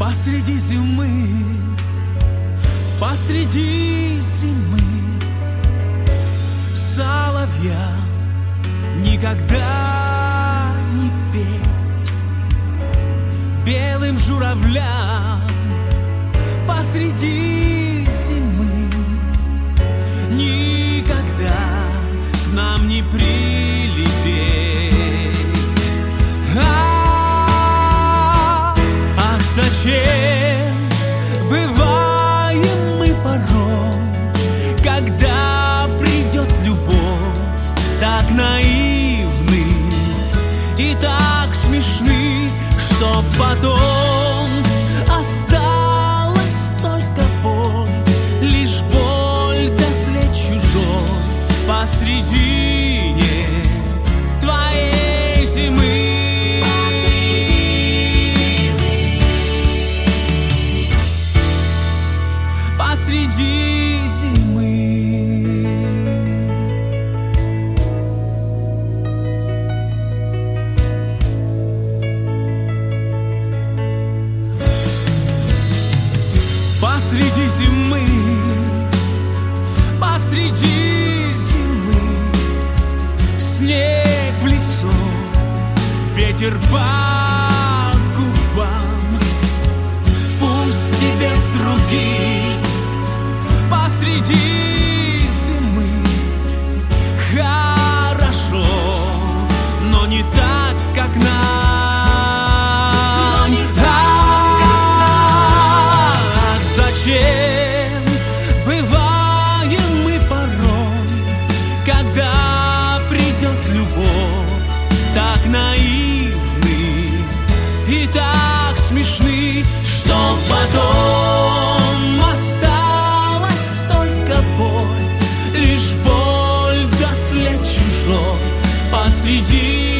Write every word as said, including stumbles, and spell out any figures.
Посреди зимы, посреди зимы соловья никогда не петь, белым журавлям посреди зимы никогда к нам не прилететь. Ах, ах, зачем бываем мы порой, когда придет любовь, так наивны и так смешны, что потом осталась только боль, лишь боль да след чужой посредине твоей зимы. Посреди зимы. Посреди зимы, посреди зимы снег в лесу, ветер по губам, пусть тебе с другим. Посреди зимы хорошо, но не так, как нам. Но не так, как нам. Зачем бываем мы порой, когда придет любовь, так наивны и так смешны, что потом осталась только боль, лишь боль да след чужой посреди